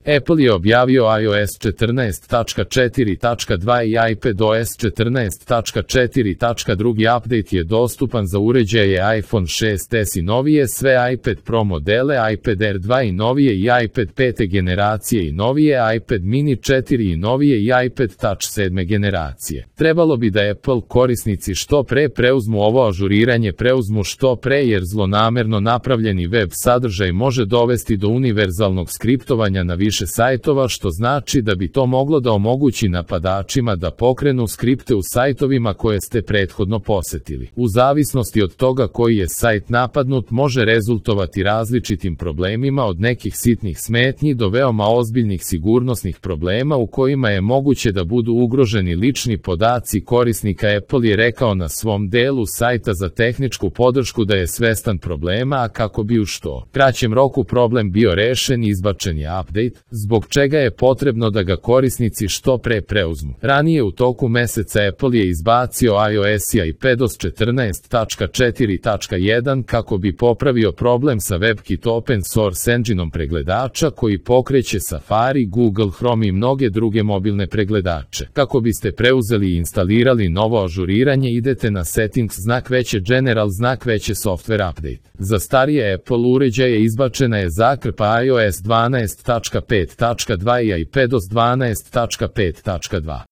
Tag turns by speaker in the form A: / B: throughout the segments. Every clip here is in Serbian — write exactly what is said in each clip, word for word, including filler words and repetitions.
A: Apple je objavio iOS četrnaest tačka četiri tačka dva i iPadOS četrnaest tačka četiri tačka dva. Update je dostupan za uređaje iPhone šest es i novije, sve iPad Pro modele, iPad Air dva i novije i iPad pete generacije i novije, iPad mini četiri i novije i iPad Touch sedme generacije. Trebalo bi da Apple korisnici što pre preuzmu ovo ažuriranje, preuzmu što pre, jer zlonamerno napravljeni web sadržaj može dovesti do univerzalnog skriptovanja na više sajtova, što znači da bi to moglo da omogući napadačima da pokrenu skripte u sajtovima koje ste prethodno posetili. U zavisnosti od toga koji je sajt napadnut, može rezultovati različitim problemima, od nekih sitnih smetnji do veoma ozbiljnih sigurnosnih problema u kojima je moguće da budu ugroženi lični podaci korisnika. Apple je rekao na svom delu sajta za tehničku podršku da je svestan problema, a kako bi u što kraćem roku problem bio rešen, izbačen je update, zbog čega je potrebno da ga korisnici što pre preuzmu. Ranije u toku meseca Apple je izbacio iOS i iPadOS četrnaest tačka četiri tačka jedan kako bi popravio problem sa WebKit Open Source Engine-om pregledača koji pokreće Safari, Google Chrome i mnoge druge mobilne pregledače. Kako biste preuzeli i instalirali novo ažuriranje, idete na Settings, znak veće General, znak veće Software Update. Za starije Apple uređaje izbačena je zakrpa iOS dvanaest tačka pet tačka dva i iPadOS dvanaest tačka pet tačka dva.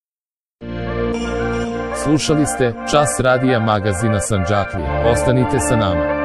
A: Slušali ste Čas radija magazina Sandžaklija. Ostanite sa nama.